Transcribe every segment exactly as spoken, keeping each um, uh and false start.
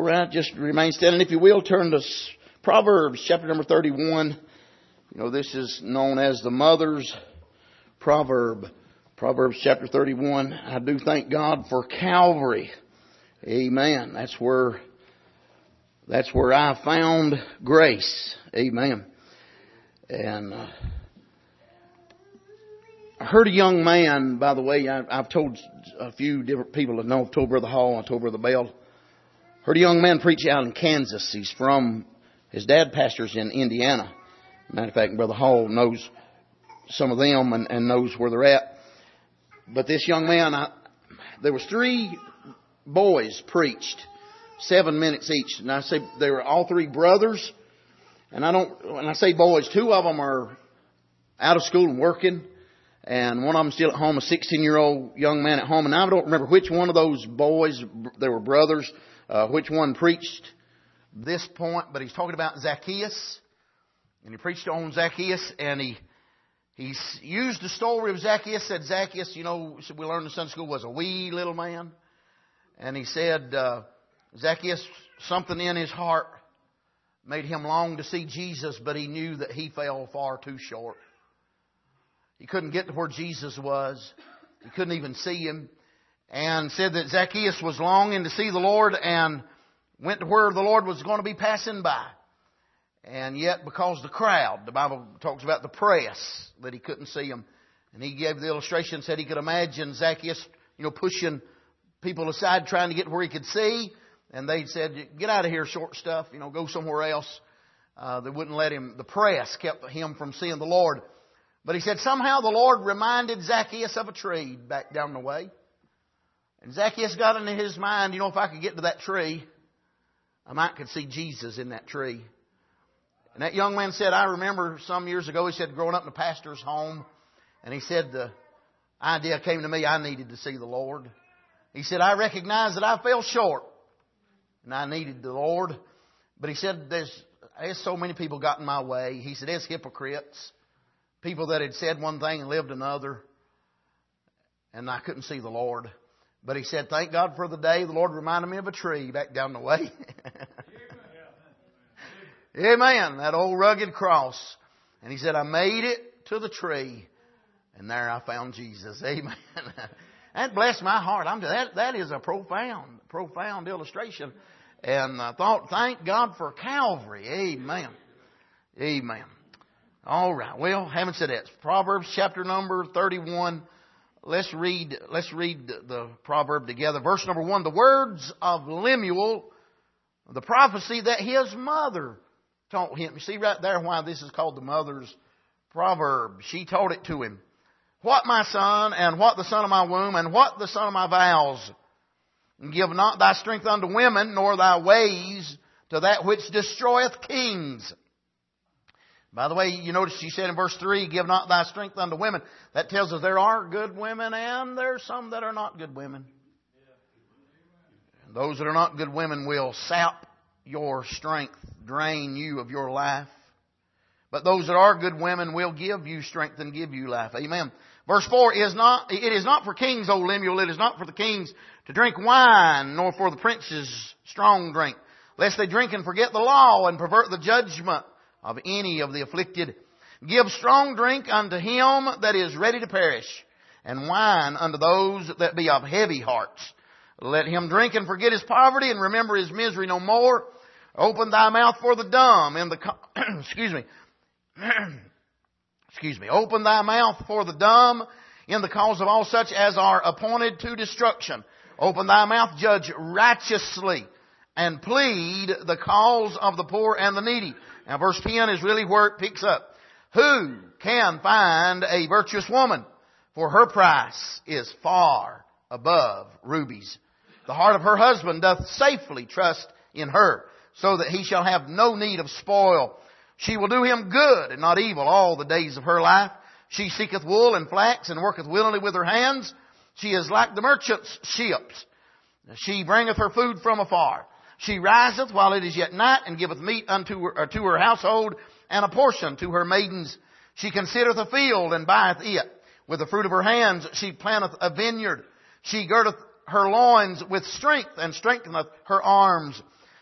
right, just remain standing. If you will, turn to Proverbs chapter number thirty-one. You know, this is known as the mother's proverb. Proverbs chapter thirty-one. I do thank God for Calvary. Amen. That's where, that's where I found grace. Amen. And uh, I heard a young man, by the way, I, I've told a few different people that know, I've told Brother Hall, I told Brother Bell. Heard a young man preach out in Kansas. He's from, his dad pastors in Indiana. Matter of fact, Brother Hall knows some of them and, and knows where they're at. But this young man, I, there was three boys preached, seven minutes each. And I say they were all three brothers. And I don't, when I say boys, two of them are out of school and working. And one of them still at home, a sixteen-year-old young man at home. And I don't remember which one of those boys, they were brothers, uh, which one preached this point. But he's talking about Zacchaeus. And he preached on Zacchaeus. And he he used the story of Zacchaeus. Said Zacchaeus, you know, we learned in Sunday school, was a wee little man. And he said, uh, Zacchaeus, something in his heart made him long to see Jesus. But he knew that he fell far too short. He couldn't get to where Jesus was. He couldn't even see Him. And said that Zacchaeus was longing to see the Lord and went to where the Lord was going to be passing by. And yet because the crowd, the Bible talks about the press, that he couldn't see Him. And he gave the illustration, said he could imagine Zacchaeus, you know, pushing people aside trying to get to where he could see. And they said, get out of here, short stuff, you know, go somewhere else. Uh, they wouldn't let him. The press kept him from seeing the Lord. But he said somehow the Lord reminded Zacchaeus of a tree back down the way. And Zacchaeus got into his mind, you know, if I could get to that tree, I might could see Jesus in that tree. And that young man said, I remember some years ago, he said, growing up in a pastor's home. And he said, the idea came to me, I needed to see the Lord. He said, I recognized that I fell short. And I needed the Lord. But he said, there's, there's so many people got in my way. He said, there's hypocrites. People that had said one thing and lived another. And I couldn't see the Lord. But he said, thank God for the day the Lord reminded me of a tree back down the way. Amen. That old rugged cross. And he said, I made it to the tree. And there I found Jesus. Amen. That blessed my heart. I'm, that, that is a profound, profound illustration. And I thought, thank God for Calvary. Amen. Amen. All right. Well, having said that, Proverbs chapter number thirty-one. Let's read. Let's read the proverb together. Verse number one. The words of Lemuel, the prophecy that his mother taught him. You see right there why this is called the mother's proverb. She taught it to him. What my son, and what the son of my womb, and what the son of my vows. And give not thy strength unto women, nor thy ways to that which destroyeth kings. By the way, you notice she said in verse three, give not thy strength unto women. That tells us there are good women and there are some that are not good women. And those that are not good women will sap your strength, drain you of your life. But those that are good women will give you strength and give you life. Amen. Verse four is not, it is not for kings, O Lemuel, it is not for the kings to drink wine, nor for the princes strong drink, lest they drink and forget the law and pervert the judgment of any of the afflicted. Give strong drink unto him that is ready to perish, and wine unto those that be of heavy hearts. Let him drink and forget his poverty and remember his misery no more. Open thy mouth for the dumb in the, excuse me, excuse me, open thy mouth for the dumb in the cause of all such as are appointed to destruction. Open thy mouth, judge righteously, and plead the cause of the poor and the needy. Now verse ten is really where it picks up. Who can find a virtuous woman? For her price is far above rubies. The heart of her husband doth safely trust in her, so that he shall have no need of spoil. She will do him good and not evil all the days of her life. She seeketh wool and flax and worketh willingly with her hands. She is like the merchant's ships. She bringeth her food from afar. She riseth while it is yet night, and giveth meat unto her, to her household, and a portion to her maidens. She considereth a field, and buyeth it. With the fruit of her hands she planteth a vineyard. She girdeth her loins with strength, and strengtheneth her arms.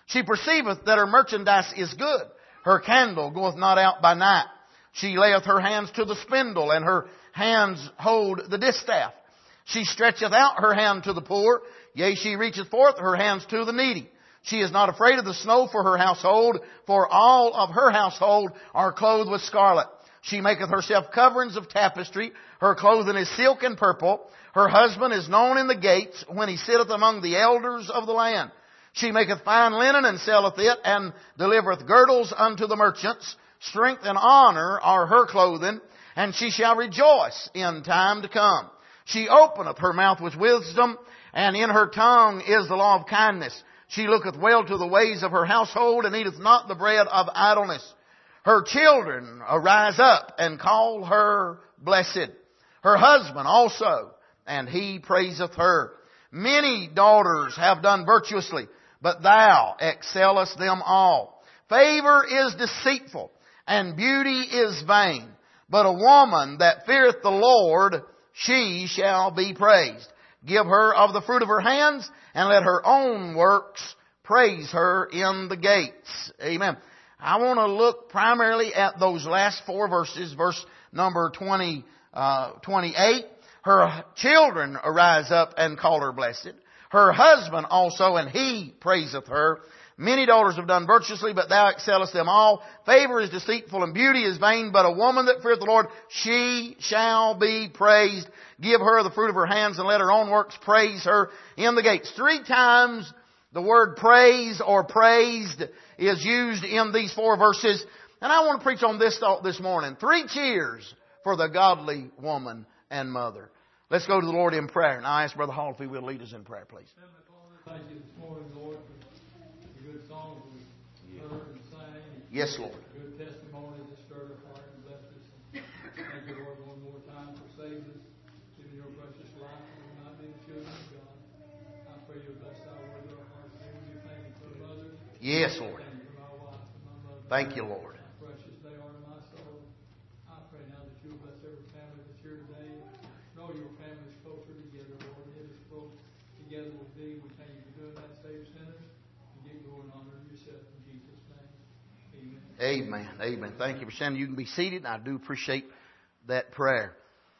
She perceiveth that her merchandise is good. Her candle goeth not out by night. She layeth her hands to the spindle, and her hands hold the distaff. She stretcheth out her hand to the poor. Yea, she reacheth forth her hands to the needy. She is not afraid of the snow for her household, for all of her household are clothed with scarlet. She maketh herself coverings of tapestry. Her clothing is silk and purple. Her husband is known in the gates when he sitteth among the elders of the land. She maketh fine linen and selleth it, and delivereth girdles unto the merchants. Strength and honor are her clothing, and she shall rejoice in time to come. She openeth her mouth with wisdom, and in her tongue is the law of kindness. She looketh well to the ways of her household, and eateth not the bread of idleness. Her children arise up and call her blessed. Her husband also, and he praiseth her. Many daughters have done virtuously, but thou excellest them all. Favor is deceitful, and beauty is vain. But a woman that feareth the Lord, she shall be praised. Give her of the fruit of her hands, and let her own works praise her in the gates. Amen. I want to look primarily at those last four verses, verse number twenty, uh, twenty-eight. Her children arise up and call her blessed. Her husband also, and he praiseth her. Many daughters have done virtuously, but thou excellest them all. Favor is deceitful and beauty is vain, but a woman that feareth the Lord, she shall be praised. Give her the fruit of her hands, and let her own works praise her in the gates. Three times the word praise or praised is used in these four verses. And I want to preach on this thought this morning. Three cheers for the godly woman and mother. Let's go to the Lord in prayer. And I ask Brother Hall if he will lead us in prayer, please. Thank you this morning, Lord, for the good songs we heard and sang. Yes, Lord. Good testimonies that stirred our heart and blessed us. Thank you, Lord, one more time for saving us, giving your precious life, and we not being children of God. I pray you bless our word of our hearts. We thank you for the mother. Yes, Lord. Thank you for my wife and my mother. Thank you, Lord. How precious they are to my soul. I pray now that you will bless every family that's here today. Know your families closer together, Lord. It is close together with thee. We thank you for doing that, save sinners, and give glory and honor to yourself in Jesus' name. Amen. Amen. Amen. Thank you for saying you can be seated. I do appreciate that prayer.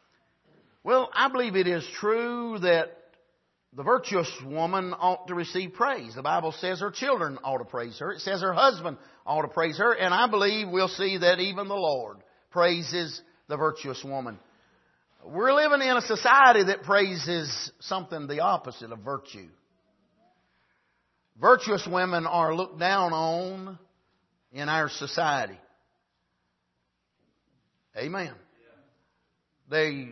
Well, I believe it is true that the virtuous woman ought to receive praise. The Bible says her children ought to praise her. It says her husband ought to praise her. And I believe we'll see that even the Lord praises the virtuous woman. We're living in a society that praises something the opposite of virtue. Virtuous women are looked down on in our society. Amen. They,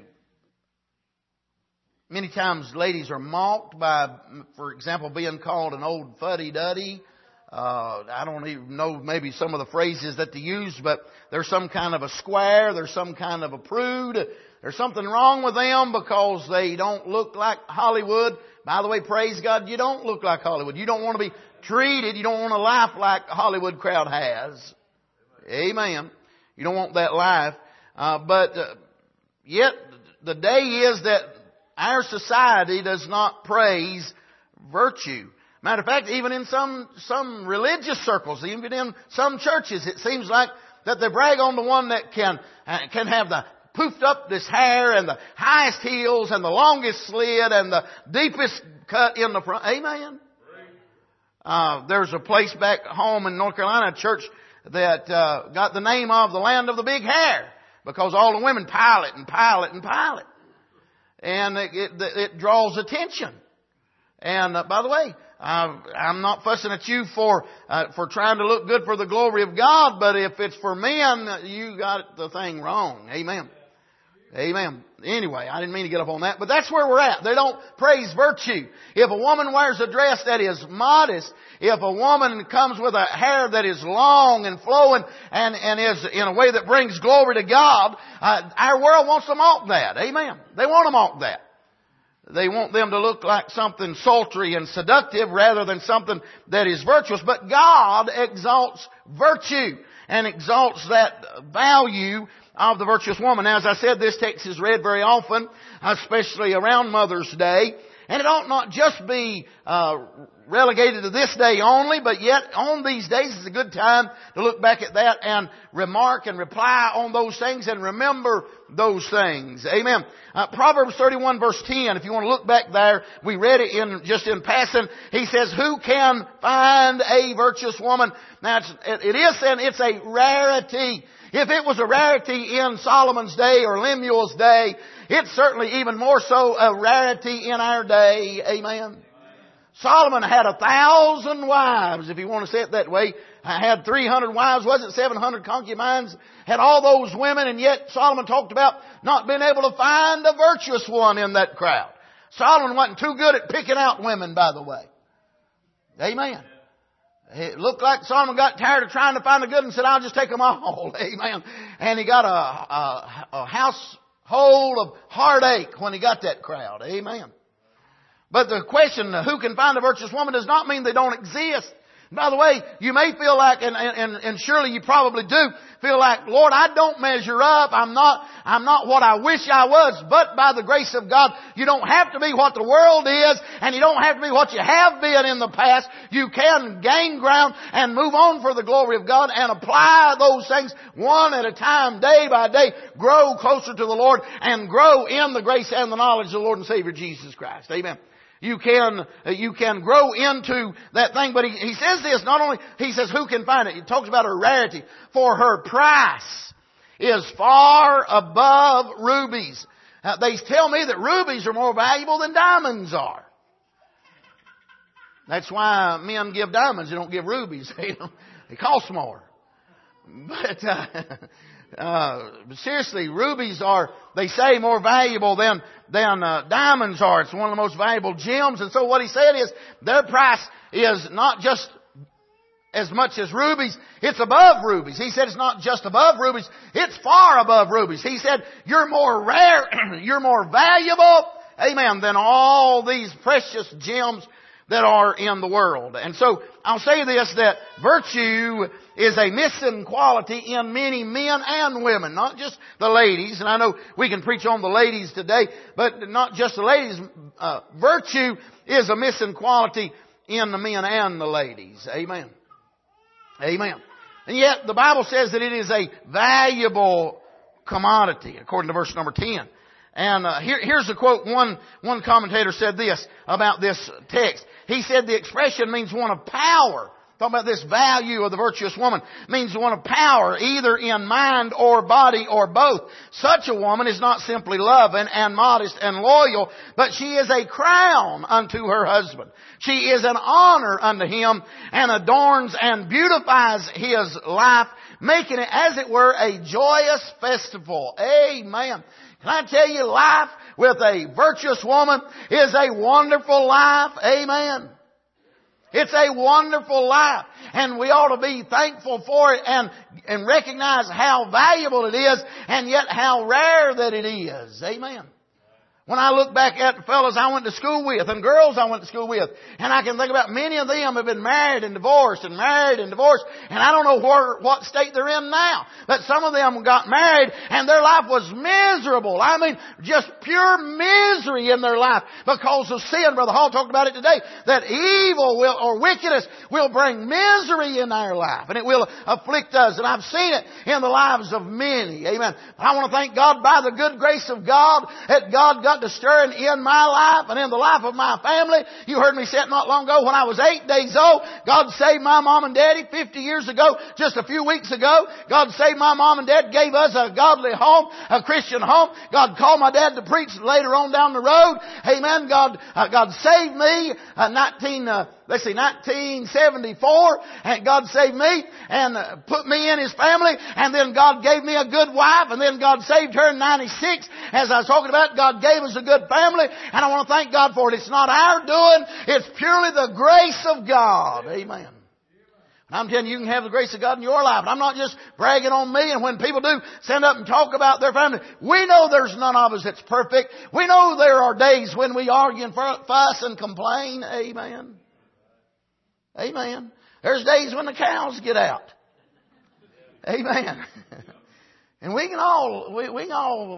many times ladies are mocked by, for example, being called an old fuddy-duddy. Uh, I don't even know maybe some of the phrases that they use, but there's some kind of a square, there's some kind of a prude. There's something wrong with them because they don't look like Hollywood. By the way, praise God, you don't look like Hollywood. You don't want to be treated. You don't want a life like the Hollywood crowd has. Amen. You don't want that life. Uh, but uh, yet the day is that our society does not praise virtue. Matter of fact, even in some some religious circles, even in some churches, it seems like that they brag on the one that can uh, can have the poofed up this hair and the highest heels and the longest slid and the deepest cut in the front. Amen. Uh, there's a place back home in North Carolina, a church that uh, got the name of the land of the big hair because all the women pile it and pile it and pile it. And it, it, it draws attention. And uh, by the way, uh, I'm not fussing at you for uh, for trying to look good for the glory of God, but if it's for men, you got the thing wrong. Amen. Amen. Anyway, I didn't mean to get up on that, but that's where we're at. They don't praise virtue. If a woman wears a dress that is modest, if a woman comes with a hair that is long and flowing and, and is in a way that brings glory to God, uh, our world wants to mock that. Amen. They want to mock that. They want them to look like something sultry and seductive rather than something that is virtuous. But God exalts virtue and exalts that value of the virtuous woman. Now, as I said, this text is read very often, especially around Mother's Day. And it ought not just be uh, relegated to this day only, but yet on these days is a good time to look back at that and remark and reply on those things and remember those things. Amen. Uh, Proverbs thirty-one verse ten, if you want to look back there, we read it in just in passing. He says, who can find a virtuous woman? Now it's, it is and it's a rarity. If it was a rarity in Solomon's day or Lemuel's day, it's certainly even more so a rarity in our day. Amen. Solomon had a thousand wives, if you want to say it that way. Had three hundred wives, wasn't seven hundred concubines. Had all those women, and yet Solomon talked about not being able to find a virtuous one in that crowd. Solomon wasn't too good at picking out women, by the way. Amen. It looked like Solomon got tired of trying to find a good and said, I'll just take them all. Amen. And he got a, a, a household of heartache when he got that crowd. Amen. But the question, who can find a virtuous woman, does not mean they don't exist. By the way, you may feel like, and, and, and surely you probably do, feel like, Lord, I don't measure up. I'm not, I'm not what I wish I was. But by the grace of God, you don't have to be what the world is, and you don't have to be what you have been in the past. You can gain ground and move on for the glory of God and apply those things one at a time, day by day. Grow closer to the Lord and grow in the grace and the knowledge of the Lord and Savior Jesus Christ. Amen. You can, you can grow into that thing, but he, he says this, not only, he says, who can find it? He talks about her rarity. For her price is far above rubies. Uh, they tell me that rubies are more valuable than diamonds are. That's why men give diamonds, they don't give rubies. They, they cost more. But, uh, Uh, seriously, rubies are, they say, more valuable than, than, uh, diamonds are. It's one of the most valuable gems. And so what he said is, their price is not just as much as rubies, it's above rubies. He said it's not just above rubies, it's far above rubies. He said, you're more rare, you're more valuable, amen, than all these precious gems that are in the world. And so I'll say this, that virtue is a missing quality in many men and women, not just the ladies. And I know we can preach on the ladies today, but not just the ladies. Uh, virtue is a missing quality in the men and the ladies. Amen. Amen. And yet the Bible says that it is a valuable commodity, according to verse number ten. And uh, here, here's a quote. One, one commentator said this about this text. He said the expression means one of power. Talking about this value of the virtuous woman. Means one of power, either in mind or body or both. Such a woman is not simply loving and modest and loyal, but she is a crown unto her husband. She is an honor unto him and adorns and beautifies his life, making it, as it were, a joyous festival. Amen. Can I tell you, life with a virtuous woman is a wonderful life. Amen. It's a wonderful life. And we ought to be thankful for it and, and recognize how valuable it is and yet how rare that it is. Amen. When I look back at the fellas I went to school with and girls I went to school with, and I can think about many of them have been married and divorced and married and divorced, and I don't know where, what state they're in now. But some of them got married and their life was miserable. I mean, just pure misery in their life because of sin. Brother Hall talked about it today, that evil will, or wickedness will bring misery in our life, and it will afflict us. And I've seen it in the lives of many. Amen. I want to thank God by the good grace of God that God got to stirring in my life and in the life of my family. You heard me say it not long ago when I was eight days old. God saved my mom and daddy fifty years ago, just a few weeks ago. God saved my mom and dad, gave us a godly home, a Christian home. God called my dad to preach later on down the road. Amen. God, uh, God saved me, uh, nineteen, uh, let's see, nineteen seventy-four, and God saved me and uh, put me in His family, and then God gave me a good wife, and then God saved her in ninety-six. As I was talking about, God gave us a good family, and I want to thank God for it. It's not our doing, it's purely the grace of God. Amen. And I'm telling you, you can have the grace of God in your life. And I'm not just bragging on me. And when people do stand up and talk about their family, we know there's none of us that's perfect. We know there are days when we argue and fuss and complain. Amen. Amen. There's days when the cows get out. Amen. And we can all, we, we can all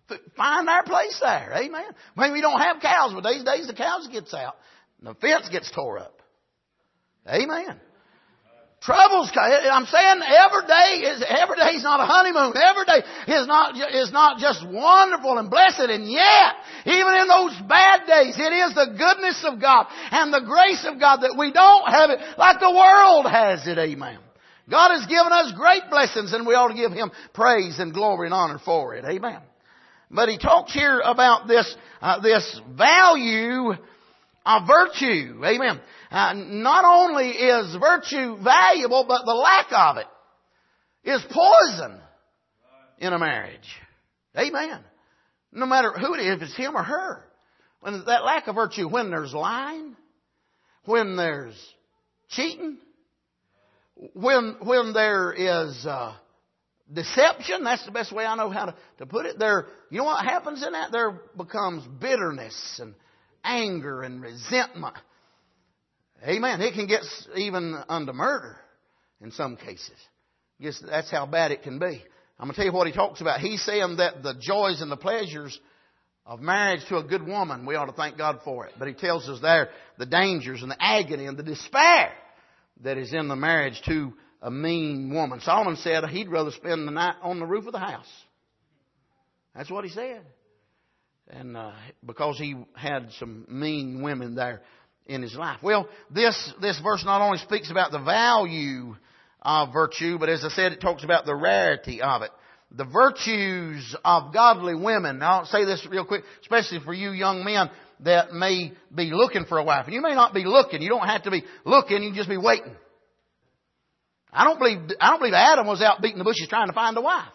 find our place there. Amen. Maybe we don't have cows, but these days the cows gets out and the fence gets tore up. Amen. Troubles, I'm saying every day is, every day is not a honeymoon. Every day is not, is not just wonderful and blessed. And yet, even in those bad days, it is the goodness of God and the grace of God that we don't have it like the world has it. Amen. God has given us great blessings and we ought to give Him praise and glory and honor for it. Amen. But He talks here about this, uh, this value of virtue. Amen. Uh, not only is virtue valuable, but the lack of it is poison in a marriage. Amen. No matter who it is, if it's him or her. When that lack of virtue, when there's lying, when there's cheating, when when there is uh, deception, that's the best way I know how to, to put it. There, you know what happens in that? There becomes bitterness and anger and resentment. Amen. It can get even unto murder in some cases. Guess that's how bad it can be. I'm going to tell you what he talks about. He's saying that the joys and the pleasures of marriage to a good woman, we ought to thank God for it. But he tells us there the dangers and the agony and the despair that is in the marriage to a mean woman. Solomon said he'd rather spend the night on the roof of the house. That's what he said. And uh, because he had some mean women there in his life. Well, this this verse not only speaks about the value of virtue, but as I said, it talks about the rarity of it. The virtues of godly women. Now, I'll say this real quick, especially for you young men that may be looking for a wife. And you may not be looking. You don't have to be looking. You can just be waiting. I don't believe I don't believe Adam was out beating the bushes trying to find a wife.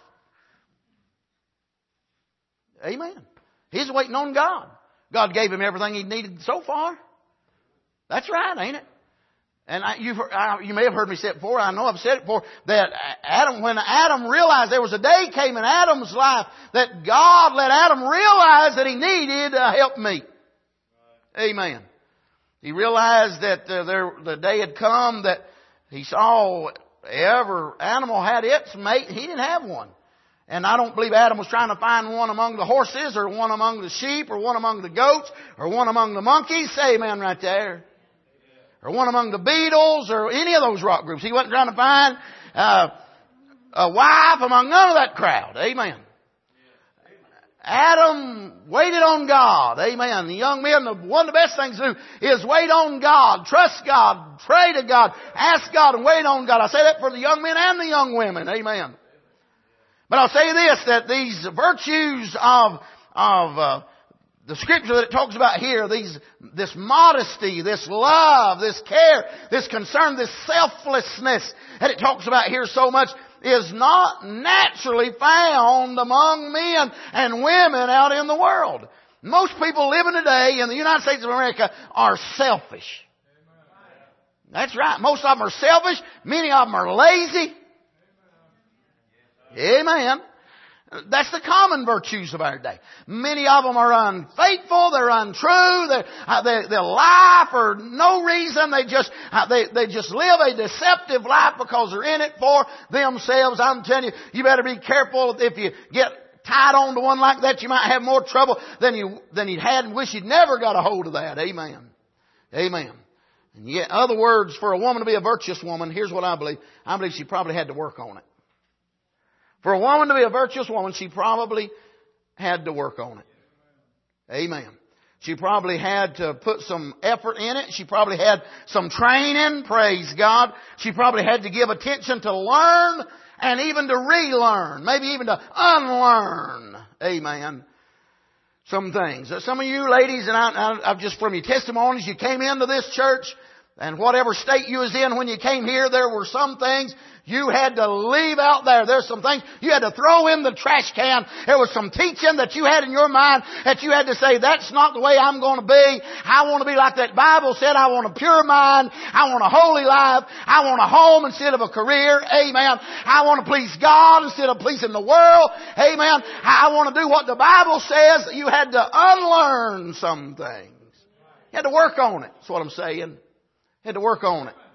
Amen. He's waiting on God. God gave him everything he needed so far. That's right, ain't it? And I, you've, I, you may have heard me say it before. I know I've said it before. That Adam, when Adam realized there was a day came in Adam's life that God let Adam realize that he needed a helpmeet. Amen. He realized that uh, there, the day had come that he saw every animal had its mate. He didn't have one. And I don't believe Adam was trying to find one among the horses or one among the sheep or one among the goats or one among the monkeys. Say amen right there. Or one among the beetles or any of those rock groups. He wasn't trying to find uh, a wife among none of that crowd. Amen. Adam waited on God. Amen. The young men, one of the best things to do is wait on God. Trust God. Pray to God. Ask God and wait on God. I say that for the young men and the young women. Amen. But I'll say this, that these virtues of, of uh, the scripture that it talks about here, these, this modesty, this love, this care, this concern, this selflessness that it talks about here so much is not naturally found among men and women out in the world. Most people living today in the United States of America are selfish. That's right. Most of them are selfish. Many of them are lazy. Amen. That's the common virtues of our day. Many of them are unfaithful. They're untrue. They uh, they they lie for no reason. They just uh, they they just live a deceptive life because they're in it for themselves. I'm telling you, you better be careful. If you get tied on to one like that, you might have more trouble than you than you'd had and wish you'd never got a hold of that. Amen. Amen. And yet, in other words, for a woman to be a virtuous woman, here's what I believe. I believe she probably had to work on it. For a woman to be a virtuous woman, she probably had to work on it. Amen. She probably had to put some effort in it. She probably had some training. Praise God. She probably had to give attention to learn and even to relearn. Maybe even to unlearn. Amen. Some things. Some of you ladies, and I, I've just from your testimonies, you came into this church, and whatever state you was in when you came here, there were some things you had to leave out there. There's some things you had to throw in the trash can. There was some teaching that you had in your mind that you had to say, that's not the way I'm going to be. I want to be like that Bible said. I want a pure mind. I want a holy life. I want a home instead of a career. Amen. I want to please God instead of pleasing the world. Amen. I want to do what the Bible says. You had to unlearn some things. You had to work on it. That's what I'm saying. You had to work on it.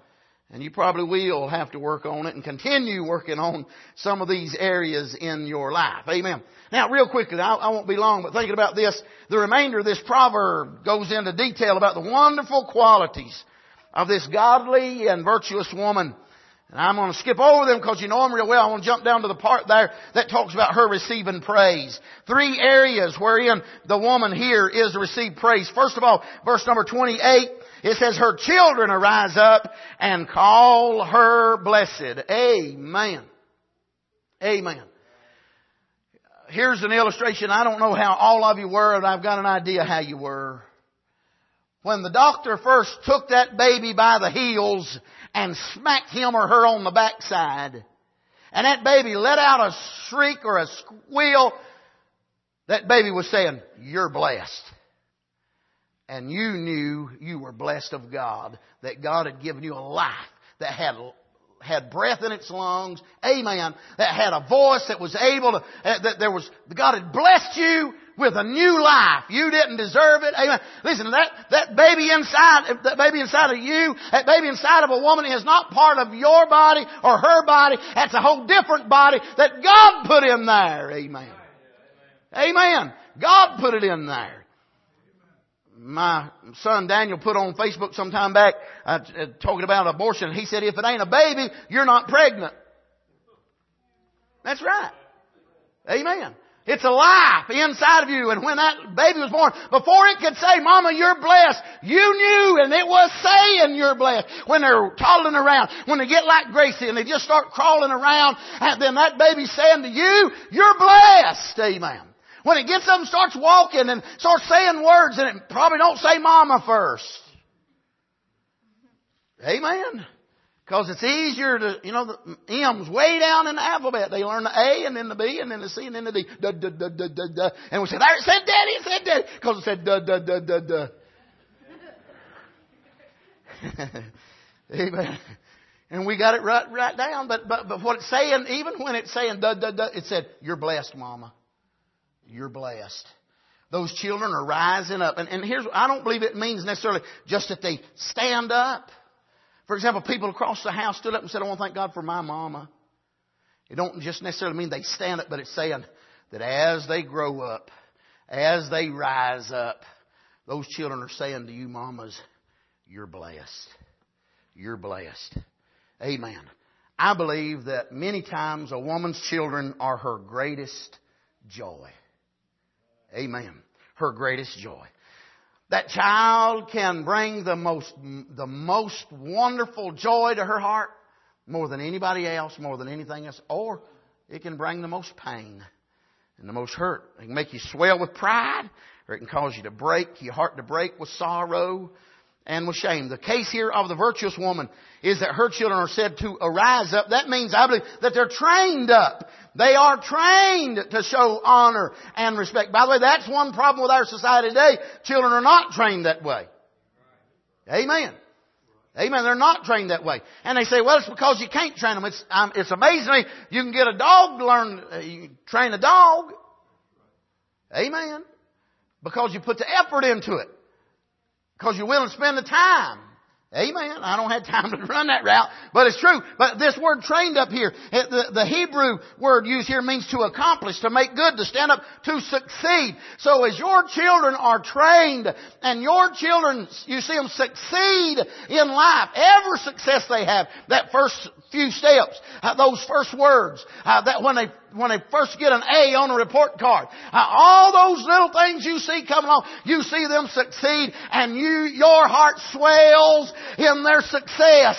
And you probably will have to work on it and continue working on some of these areas in your life. Amen. Now, real quickly, I, I won't be long, but thinking about this, the remainder of this proverb goes into detail about the wonderful qualities of this godly and virtuous woman. And I'm going to skip over them because you know them real well. I want to jump down to the part there that talks about her receiving praise. Three areas wherein the woman here is to receive praise. First of all, verse number twenty-eight. It says, her children arise up and call her blessed. Amen. Amen. Here's an illustration. I don't know how all of you were, but I've got an idea how you were. When the doctor first took that baby by the heels and smacked him or her on the backside, and that baby let out a shriek or a squeal, that baby was saying, you're blessed. And you knew you were blessed of God, that God had given you a life that had had breath in its lungs, amen, that had a voice that was able to, that there was, God had blessed you with a new life. You didn't deserve it, amen. Listen, that, that baby inside, that baby inside of you, that baby inside of a woman is not part of your body or her body. That's a whole different body that God put in there, amen. Amen. God put it in there. My son Daniel put on Facebook some time back uh, talking about abortion. He said, if it ain't a baby, you're not pregnant. That's right. Amen. It's a life inside of you. And when that baby was born, before it could say, Mama, you're blessed, you knew, and it was saying you're blessed. When they're toddling around, when they get like Gracie and they just start crawling around, and then that baby's saying to you, you're blessed. Amen. When it gets up and starts walking and starts saying words, and it probably don't say Mama first. Amen. Because it's easier to, you know, the M's way down in the alphabet. They learn the A and then the B and then the C and then the D. Duh, duh, duh, duh, duh, duh. And we say, there it said Daddy, it said Daddy. Because it said duh, duh, duh, duh, duh. Amen. And we got it right, right down. But, but, but what it's saying, even when it's saying duh, duh, duh, it said, you're blessed, Mama. You're blessed. Those children are rising up. And, and here's, I don't believe it means necessarily just that they stand up. For example, people across the house stood up and said, I want to thank God for my mama. It don't just necessarily mean they stand up, but it's saying that as they grow up, as they rise up, those children are saying to you mamas, you're blessed. You're blessed. Amen. I believe that many times a woman's children are her greatest joy. Amen. Her greatest joy. That child can bring the most, the most wonderful joy to her heart more than anybody else, more than anything else. Or it can bring the most pain and the most hurt. It can make you swell with pride, or it can cause you to break, your heart to break with sorrow and with shame. The case here of the virtuous woman is that her children are said to arise up. That means, I believe, that they're trained up. They are trained to show honor and respect. By the way, that's one problem with our society today. Children are not trained that way. Amen. Amen. They're not trained that way. And they say, well, it's because you can't train them. It's, um, it's amazing to me. You can get a dog to learn, uh, you train a dog. Amen. Because you put the effort into it. Because you're willing to spend the time. Amen. I don't have time to run that route, but it's true. But this word trained up here, the, the Hebrew word used here means to accomplish, to make good, to stand up, to succeed. So as your children are trained and your children, you see them succeed in life, every success they have, that first few steps, uh, those first words, uh, that when they when they first get an A on a report card, uh, all those little things you see coming along, you see them succeed, and you your heart swells in their success.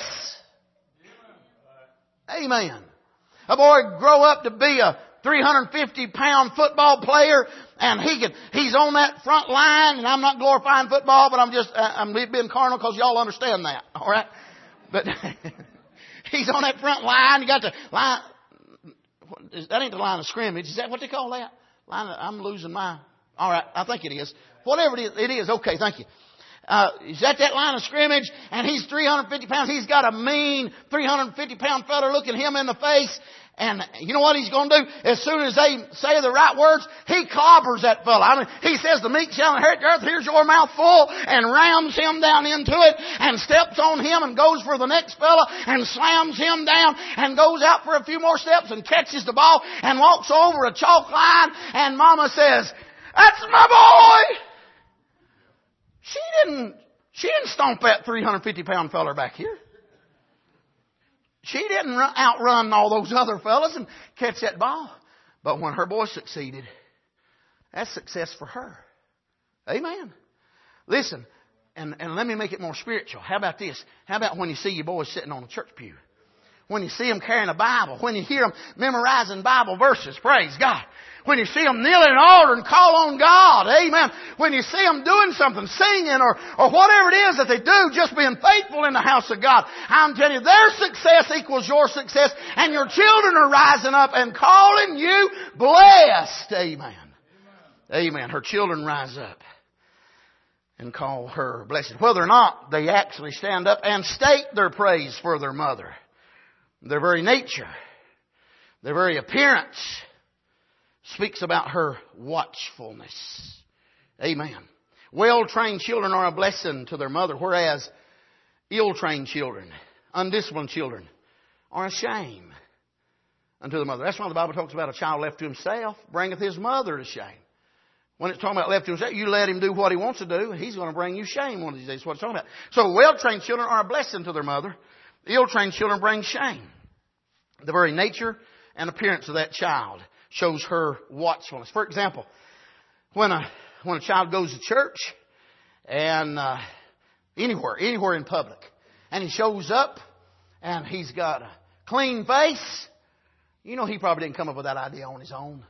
Amen. A boy grow up to be a three hundred fifty pound football player, and he can, he's on that front line, and I'm not glorifying football, but I'm just, uh, I'm being carnal because y'all understand that. All right. But he's on that front line. You got the line. That ain't the line of scrimmage. Is that what they call that? Line of, I'm losing my. All right. I think it is. Whatever it is, it is. Okay. Thank you. uh, he's at that line of scrimmage and he's three hundred fifty pounds. He's got a mean three hundred fifty pound fella looking him in the face. And you know what he's going to do? As soon as they say the right words, he clobbers that fella. I mean, he says the meat shall inherit the earth. Here's your mouth full, and rams him down into it, and steps on him, and goes for the next fella, and slams him down, and goes out for a few more steps, and catches the ball, and walks over a chalk line. And Mama says, "That's my boy." She didn't. She didn't stomp that three hundred fifty pound fella back here. She didn't run, outrun all those other fellas and catch that ball. But when her boy succeeded, that's success for her. Amen. Listen, and, and let me make it more spiritual. How about this? How about when you see your boys sitting on a church pew? When you see them carrying a Bible. When you hear them memorizing Bible verses. Praise God. When you see them kneeling in altar and call on God. Amen. When you see them doing something, singing or, or whatever it is that they do, just being faithful in the house of God. I'm telling you, their success equals your success. And your children are rising up and calling you blessed. Amen. Amen. Amen. Her children rise up and call her blessed. Whether or not they actually stand up and state their praise for their mother. Their very nature, their very appearance speaks about her watchfulness. Amen. Well-trained children are a blessing to their mother, whereas ill-trained children, undisciplined children, are a shame unto the mother. That's why the Bible talks about a child left to himself bringeth his mother to shame. When it's talking about left to himself, you let him do what he wants to do, he's going to bring you shame one of these days. That's what it's talking about. So well-trained children are a blessing to their mother. Ill-trained children bring shame. The very nature and appearance of that child shows her watchfulness. For example, when a when a child goes to church and uh, anywhere, anywhere in public, and he shows up and he's got a clean face, you know he probably didn't come up with that idea on his own.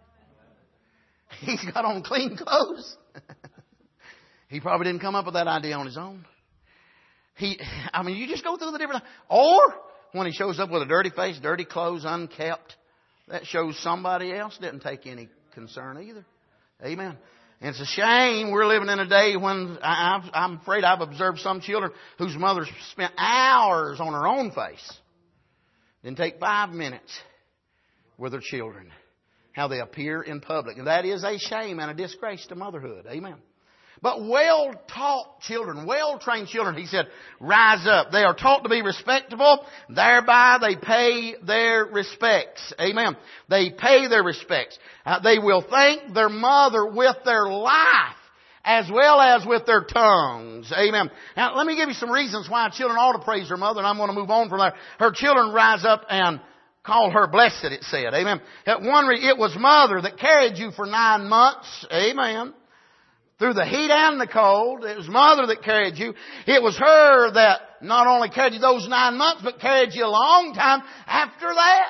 He's got on clean clothes. He probably didn't come up with that idea on his own. He, I mean, you just go through the different... Or when he shows up with a dirty face, dirty clothes, unkept, that shows somebody else didn't take any concern either. Amen. And it's a shame we're living in a day when I, I'm afraid I've observed some children whose mothers spent hours on her own face. Didn't take five minutes with their children. How they appear in public. And that is a shame and a disgrace to motherhood. Amen. But well-taught children, well-trained children, he said, rise up. They are taught to be respectable. Thereby they pay their respects. Amen. They pay their respects. Uh, they will thank their mother with their life as well as with their tongues. Amen. Now, let me give you some reasons why children ought to praise their mother, and I'm going to move on from there. Her children rise up and call her blessed, it said. Amen. At one, it was mother that carried you for nine months. Amen. Through the heat and the cold. It was mother that carried you. It was her that not only carried you those nine months, but carried you a long time after that.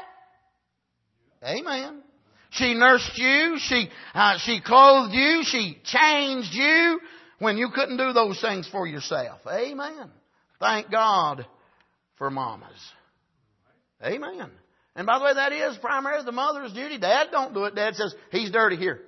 Amen. She nursed you. She, uh, she clothed you. She changed you when you couldn't do those things for yourself. Amen. Thank God for mamas. Amen. And by the way, that is primarily the mother's duty. Dad don't do it. Dad says, he's dirty here.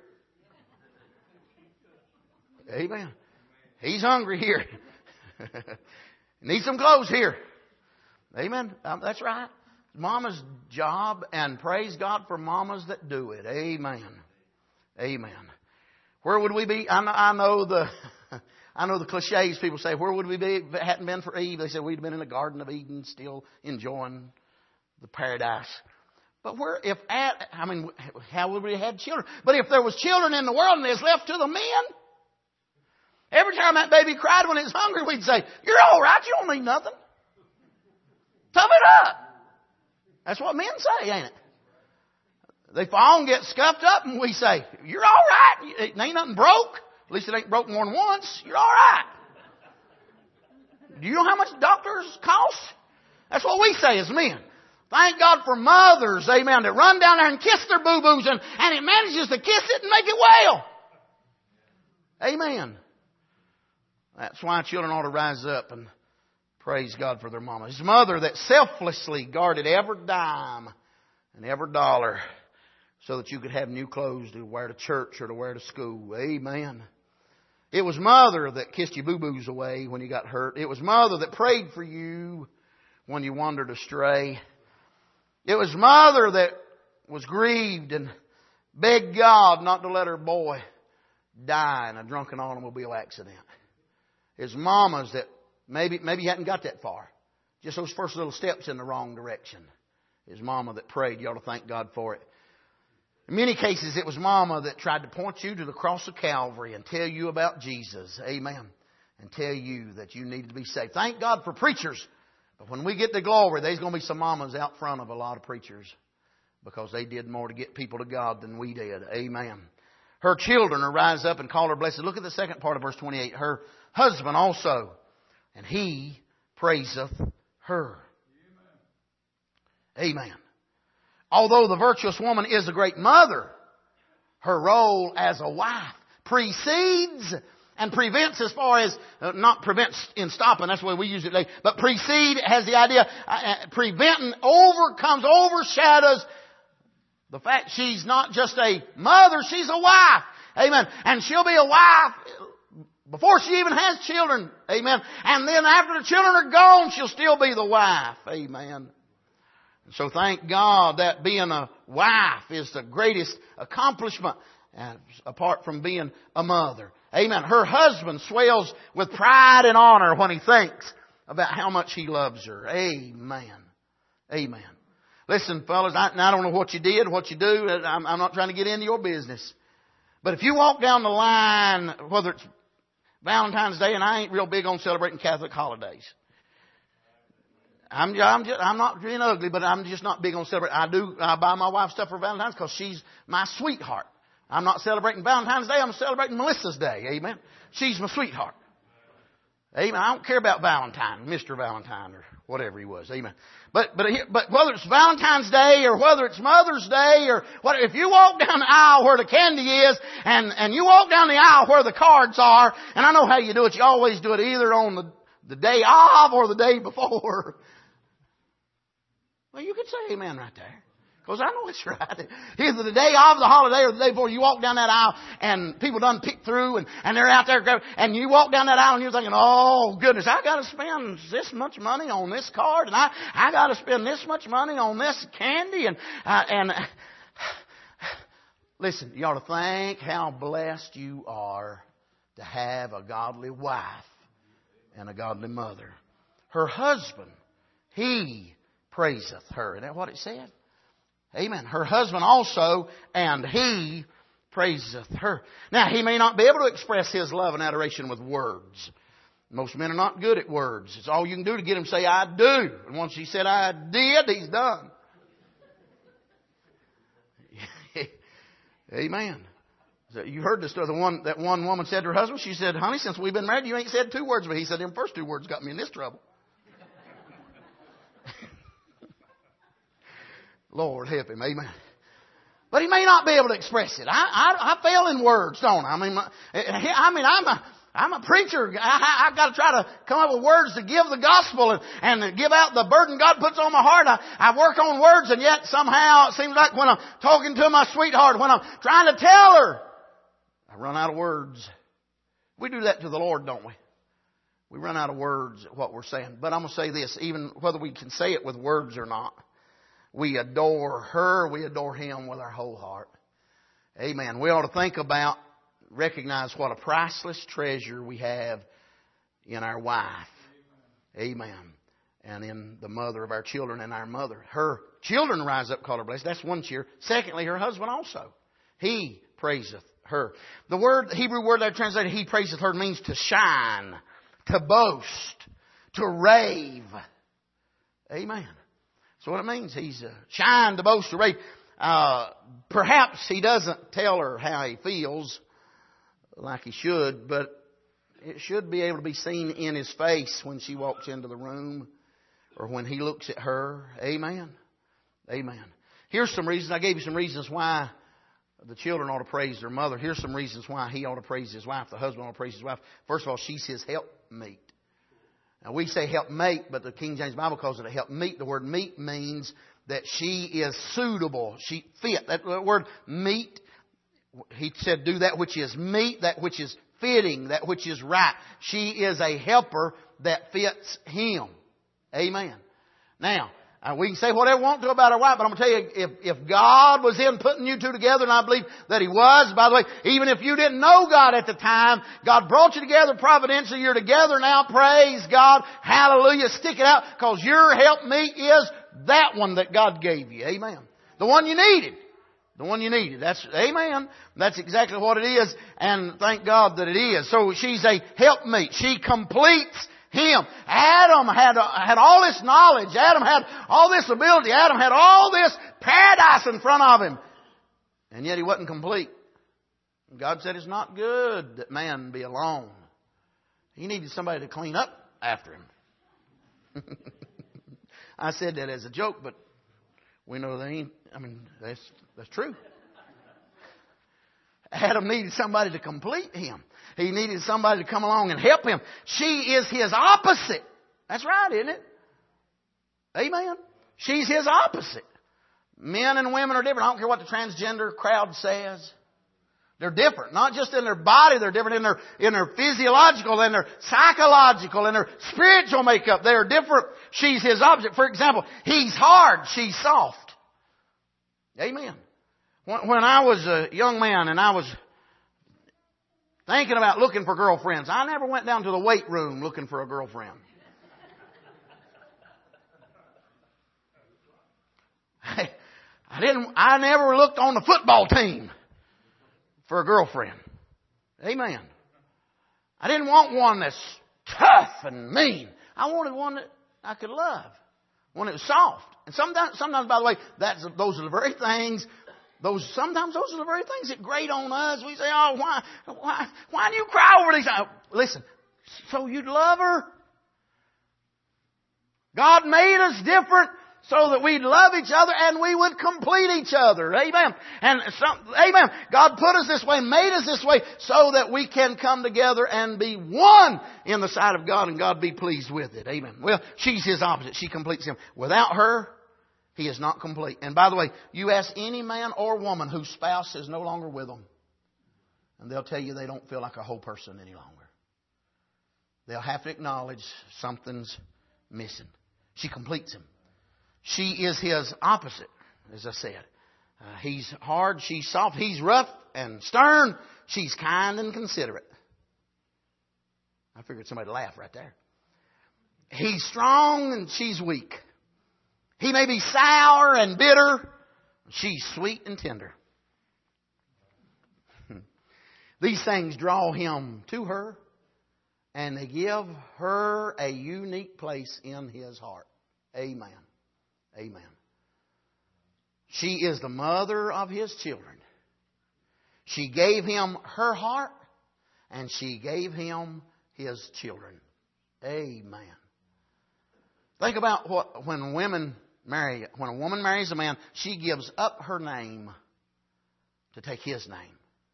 Amen. He's hungry here. Needs some clothes here. Amen. Um, that's right. Mama's job, and praise God for mamas that do it. Amen. Amen. Where would we be? I know, I know the I know the cliches people say. Where would we be if it hadn't been for Eve? They said we'd been in the Garden of Eden, still enjoying the paradise. But where, if at, I mean, how would we have had children? But if there was children in the world and it's left to the men, every time that baby cried when it was hungry, we'd say, you're all right, you don't need nothing. Tough it up. That's what men say, ain't it? They fall and get scuffed up and we say, you're all right. It ain't nothing broke. At least it ain't broke more than once. You're all right. Do you know how much doctors cost? That's what we say as men. Thank God for mothers, amen, that run down there and kiss their boo-boos and, and it manages to kiss it and make it well. Amen. That's why children ought to rise up and praise God for their mama. His mother that selflessly guarded every dime and every dollar so that you could have new clothes to wear to church or to wear to school. Amen. It was Mother that kissed your boo-boos away when you got hurt. It was Mother that prayed for you when you wandered astray. It was Mother that was grieved and begged God not to let her boy die in a drunken automobile accident. It's mamas that maybe maybe you hadn't got that far. Just those first little steps in the wrong direction. It's mama that prayed. You ought to thank God for it. In many cases, it was mama that tried to point you to the cross of Calvary and tell you about Jesus. Amen. And tell you that you needed to be saved. Thank God for preachers. But when we get to glory, there's going to be some mamas out front of a lot of preachers because they did more to get people to God than we did. Amen. Her children arise up and call her blessed. Look at the second part of verse twenty-eight. Her husband also, and he praiseth her. Amen. Although the virtuous woman is a great mother, her role as a wife precedes and prevents as far as, uh, not prevents in stopping, that's the way we use it today, but precede has the idea, uh, preventing overcomes, overshadows the fact she's not just a mother, she's a wife. Amen. And she'll be a wife before she even has children. Amen. And then after the children are gone, she'll still be the wife. Amen. So thank God that being a wife is the greatest accomplishment apart from being a mother. Amen. Her husband swells with pride and honor when he thinks about how much he loves her. Amen. Amen. Listen, fellas, I, I don't know what you did, what you do. I'm, I'm not trying to get into your business. But if you walk down the line, whether it's Valentine's Day, and I ain't real big on celebrating Catholic holidays. I'm, I'm, just, I'm not being ugly, but I'm just not big on celebrating. I do, I buy my wife stuff for Valentine's because she's my sweetheart. I'm not celebrating Valentine's Day, I'm celebrating Melissa's Day. Amen. She's my sweetheart. Amen. I don't care about Valentine, Mister Valentine, or whatever he was. Amen. But but but whether it's Valentine's Day or whether it's Mother's Day or what, if you walk down the aisle where the candy is and and you walk down the aisle where the cards are, and I know how you do it. You always do it either on the the day of or the day before. Well, you could say amen right there. Because I know it's right. Either the day of the holiday or the day before, you walk down that aisle and people done pick through and, and they're out there grabbing, and you walk down that aisle and you're thinking, oh goodness, I got to spend this much money on this card, and I, I got to spend this much money on this candy, and, uh, and uh, listen, you ought to think how blessed you are to have a godly wife and a godly mother. Her husband, he praiseth her. Isn't that what it said? Amen. Her husband also, and he praiseth her. Now, he may not be able to express his love and adoration with words. Most men are not good at words. It's all you can do to get him to say, I do. And once he said, I did, he's done. Amen. You heard this story. The one, that one woman said to her husband, she said, honey, since we've been married, you ain't said two words. But he said, them first two words got me in this trouble. Lord help him. Amen. But he may not be able to express it. I, I, I fail in words, don't I? I mean, I mean, I'm a, I'm a preacher. I, I've got to try to come up with words to give the gospel and, and give out the burden God puts on my heart. I, I work on words, and yet somehow it seems like when I'm talking to my sweetheart, when I'm trying to tell her, I run out of words. We do that to the Lord, don't we? We run out of words at what we're saying. But I'm going to say this, even whether we can say it with words or not. We adore her. We adore him with our whole heart. Amen. We ought to think about, recognize what a priceless treasure we have in our wife. Amen. And in the mother of our children and our mother. Her children rise up, call her blessed. That's one cheer. Secondly, her husband also. He praiseth her. The word, the Hebrew word that translated he praiseth her means to shine, to boast, to rave. Amen. That's what it means. He's uh, shine, to boast, to rave. Uh, perhaps he doesn't tell her how he feels like he should, but it should be able to be seen in his face when she walks into the room or when he looks at her. Amen. Amen. Here's some reasons. I gave you some reasons why the children ought to praise their mother. Here's some reasons why he ought to praise his wife. The husband ought to praise his wife. First of all, she's his helpmate. Now, we say helpmate, but the King James Bible calls it a helpmeet. The word meet means that she is suitable. She fit. That word meet, he said, do that which is meet, that which is fitting, that which is right. She is a helper that fits him. Amen. Now, Uh, we can say whatever we want to about our wife, but I'm going to tell you, if, if God was in putting you two together, and I believe that He was, by the way, even if you didn't know God at the time, God brought you together providentially, you're together now, praise God, hallelujah, stick it out, because your helpmeet is that one that God gave you, amen. The one you needed. The one you needed. That's, amen. That's exactly what it is, and thank God that it is. So she's a helpmeet. She completes him. Adam had, had all this knowledge. Adam had all this ability. Adam had all this paradise in front of him. And yet he wasn't complete. God said it's not good that man be alone. He needed somebody to clean up after him. I said that as a joke, but we know that ain't, I mean, that's, that's true. Adam needed somebody to complete him. He needed somebody to come along and help him. She is his opposite. That's right, isn't it? Amen. She's his opposite. Men and women are different. I don't care what the transgender crowd says. They're different. Not just in their body, they're different in their, in their physiological, in their psychological, in their spiritual makeup. They're different. She's his opposite. For example, he's hard, she's soft. Amen. When, when I was a young man and I was thinking about looking for girlfriends, I never went down to the weight room looking for a girlfriend. I, I didn't, I never looked on the football team for a girlfriend. Amen. I didn't want one that's tough and mean. I wanted one that I could love. One that was soft. And sometimes, sometimes, by the way, that's, those are the very things Those sometimes those are the very things that grate on us. We say, "Oh, why, why, why do you cry over these?" Oh, listen, so you'd love her. God made us different so that we'd love each other and we would complete each other. Amen. And some, amen. God put us this way, made us this way, so that we can come together and be one in the sight of God, and God be pleased with it. Amen. Well, she's his opposite. She completes him. Without her, he is not complete. And by the way, you ask any man or woman whose spouse is no longer with them, and they'll tell you they don't feel like a whole person any longer. They'll have to acknowledge something's missing. She completes him. She is his opposite, as I said. Uh, he's hard, she's soft. He's rough and stern. She's kind and considerate. I figured somebody would laugh right there. He's strong and she's weak. He may be sour and bitter. She's sweet and tender. These things draw him to her, and they give her a unique place in his heart. Amen. Amen. She is the mother of his children. She gave him her heart, and she gave him his children. Amen. Think about what when women marry, when a woman marries a man, she gives up her name to take his name.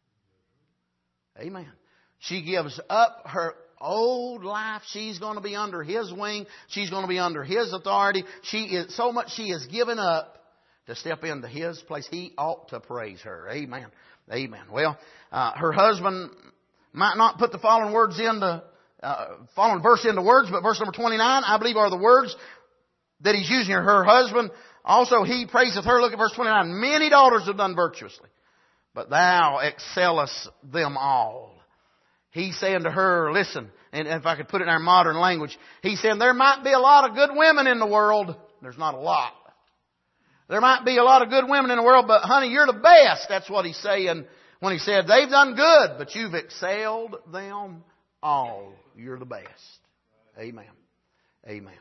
Amen. She gives up her old life. She's going to be under his wing. She's going to be under his authority. She is so much she has given up to step into his place. He ought to praise her. Amen. Amen. Well, uh, her husband might not put the following words into uh, following verse into words, but verse number twenty-nine, I believe, are the words that he's using here. Her husband also, he praiseth her. Look at verse twenty-nine. Many daughters have done virtuously, but thou excellest them all. He's saying to her, listen, and if I could put it in our modern language, he's saying there might be a lot of good women in the world. There's not a lot. There might be a lot of good women in the world, but honey, you're the best. That's what he's saying when he said, they've done good, but you've excelled them all. You're the best. Amen. Amen.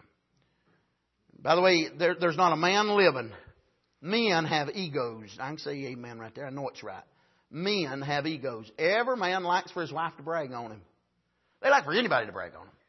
By the way, there, there's not a man living. Men have egos. I can say amen right there. I know it's right. Men have egos. Every man likes for his wife to brag on him. They like for anybody to brag on him.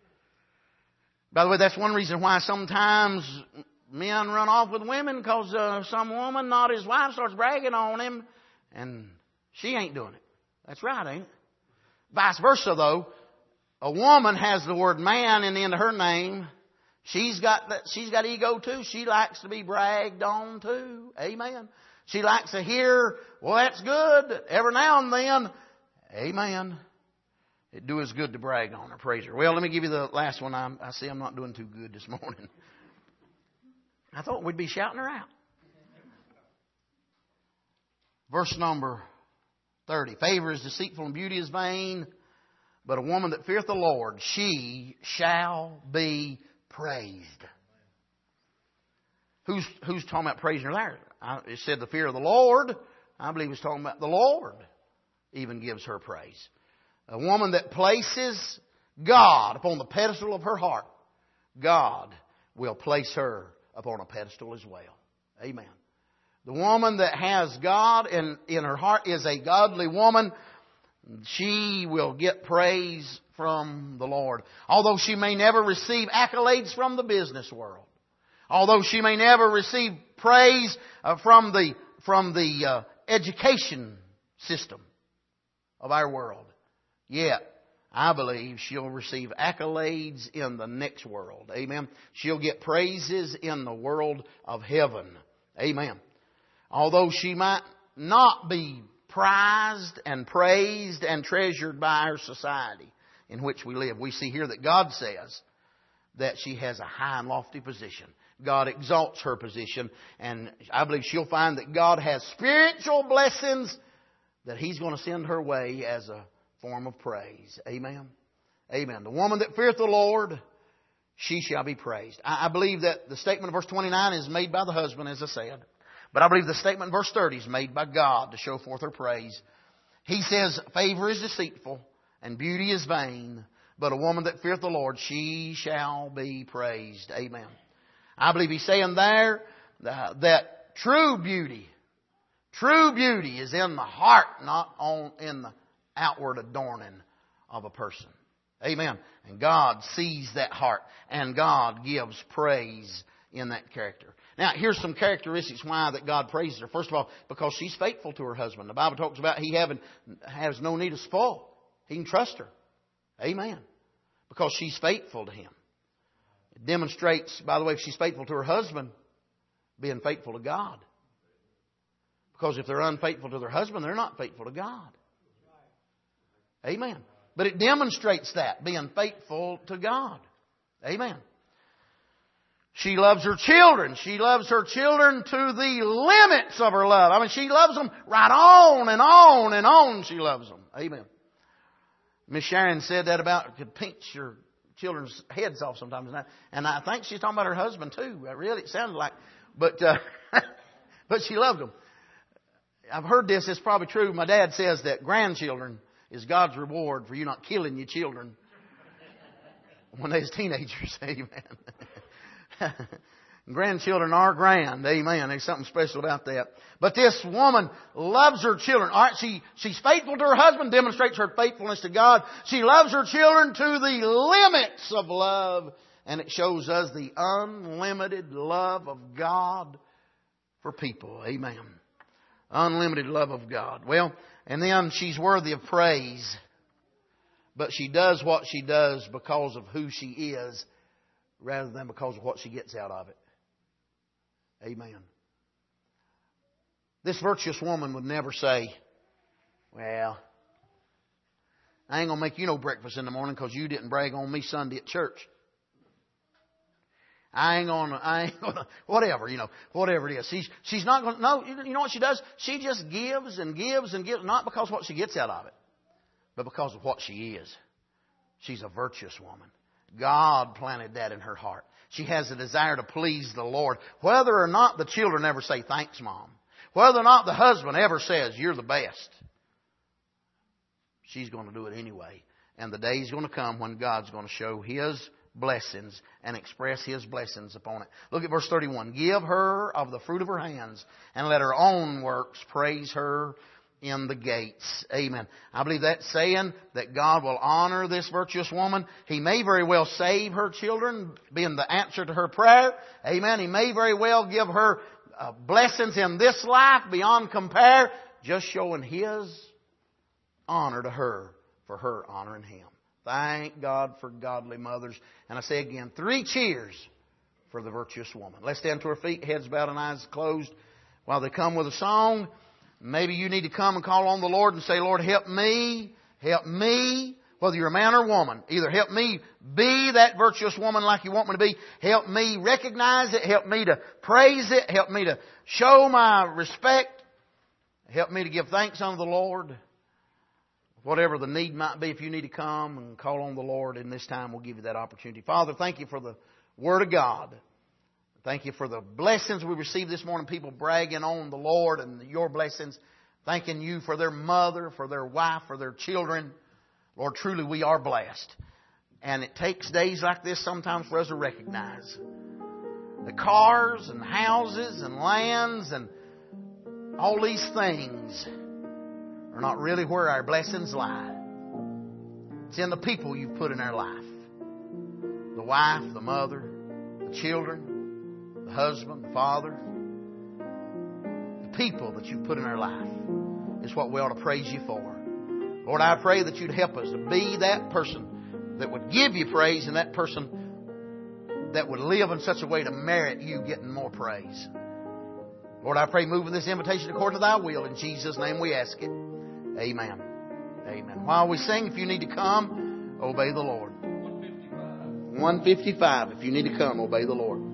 By the way, that's one reason why sometimes men run off with women, because uh, some woman, not his wife, starts bragging on him, and she ain't doing it. That's right, ain't it? Vice versa, though. A woman has the word man in the end of her name. She's got that, she's got ego too. She likes to be bragged on too. Amen. She likes to hear, well, that's good, every now and then. Amen. It'd do us good to brag on her, praise her. Well, let me give you the last one. I'm, I see I'm not doing too good this morning. I thought we'd be shouting her out. Verse number thirty. Favor is deceitful and beauty is vain, but a woman that feareth the Lord, she shall be praised. Who's, who's talking about praising her there? I, it said the fear of the Lord. I believe it's talking about the Lord even gives her praise. A woman that places God upon the pedestal of her heart, God will place her upon a pedestal as well. Amen. The woman that has God in, in her heart is a godly woman. She will get praise from the Lord. Although she may never receive accolades from the business world. Although she may never receive praise uh, from the, from the uh, education system of our world. Yet, I believe she'll receive accolades in the next world. Amen. She'll get praises in the world of heaven. Amen. Although she might not be prized and praised and treasured by our society in which we live. We see here that God says that she has a high and lofty position. God exalts her position, and I believe she'll find that God has spiritual blessings that He's going to send her way as a form of praise. Amen. Amen. The woman that feareth the Lord, she shall be praised. I believe that the statement of verse twenty-nine is made by the husband, as I said. But I believe the statement in verse thirty is made by God to show forth her praise. He says, favor is deceitful and beauty is vain, but a woman that feareth the Lord, she shall be praised. Amen. I believe He's saying there that true beauty, true beauty is in the heart, not on in the outward adorning of a person. Amen. And God sees that heart, and God gives praise in that character. Now, here's some characteristics why that God praises her. First of all, because she's faithful to her husband. The Bible talks about he having, has no need of spoil. He can trust her. Amen. Because she's faithful to him. It demonstrates, by the way, if she's faithful to her husband, being faithful to God. Because if they're unfaithful to their husband, they're not faithful to God. Amen. But it demonstrates that, being faithful to God. Amen. She loves her children. She loves her children to the limits of her love. I mean, she loves them right on and on and on. She loves them. Amen. Miss Sharon said that about could pinch your children's heads off sometimes. And I think she's talking about her husband too. Really, it sounded like. But, uh, but she loved them. I've heard this. It's probably true. My dad says that grandchildren is God's reward for you not killing your children when they was teenagers. Amen. Grandchildren are grand. Amen. There's something special about that. But this woman loves her children. All right, she, she's faithful to her husband, demonstrates her faithfulness to God. She loves her children to the limits of love. And it shows us the unlimited love of God for people. Amen. Unlimited love of God. Well, and then she's worthy of praise. But she does what she does because of who she is, rather than because of what she gets out of it. Amen. This virtuous woman would never say, well, I ain't going to make you no breakfast in the morning because you didn't brag on me Sunday at church. I ain't going to, I ain't going to, whatever, you know, whatever it is. She's, she's not going to, no, you know what she does? She just gives and gives and gives, not because of what she gets out of it, but because of what she is. She's a virtuous woman. God planted that in her heart. She has a desire to please the Lord. Whether or not the children ever say, thanks, Mom. Whether or not the husband ever says, you're the best. She's going to do it anyway. And the day's going to come when God's going to show His blessings and express His blessings upon it. Look at verse thirty-one. Give her of the fruit of her hands, and let her own works praise her in the gates. Amen. I believe that's saying that God will honor this virtuous woman. He may very well save her children, being the answer to her prayer. Amen. He may very well give her uh, blessings in this life beyond compare, just showing His honor to her for her honoring Him. Thank God for godly mothers. And I say again, three cheers for the virtuous woman. Let's stand to our feet, heads bowed and eyes closed while they come with a song. Maybe you need to come and call on the Lord and say, Lord, help me, help me Whether you're a man or woman, either help me be that virtuous woman like you want me to be. Help me recognize it. Help me to praise it. Help me to show my respect. Help me to give thanks unto the Lord. Whatever the need might be, if you need to come and call on the Lord, in this time we'll give you that opportunity. Father, thank you for the Word of God. Thank you for the blessings we received this morning. People bragging on the Lord and your blessings. Thanking you for their mother, for their wife, for their children. Lord, truly we are blessed. And it takes days like this sometimes for us to recognize the cars and houses and lands and all these things are not really where our blessings lie. It's in the people you've put in our life. The wife, the mother, the children, the husband, the father. The people that you've put in our life is what we ought to praise you for. Lord, I pray that you'd help us to be that person that would give you praise and that person that would live in such a way to merit you getting more praise. Lord, I pray moving this invitation according to thy will. In Jesus' name we ask it. Amen. Amen. While we sing, if you need to come, obey the Lord. one fifty-five. If you need to come, obey the Lord.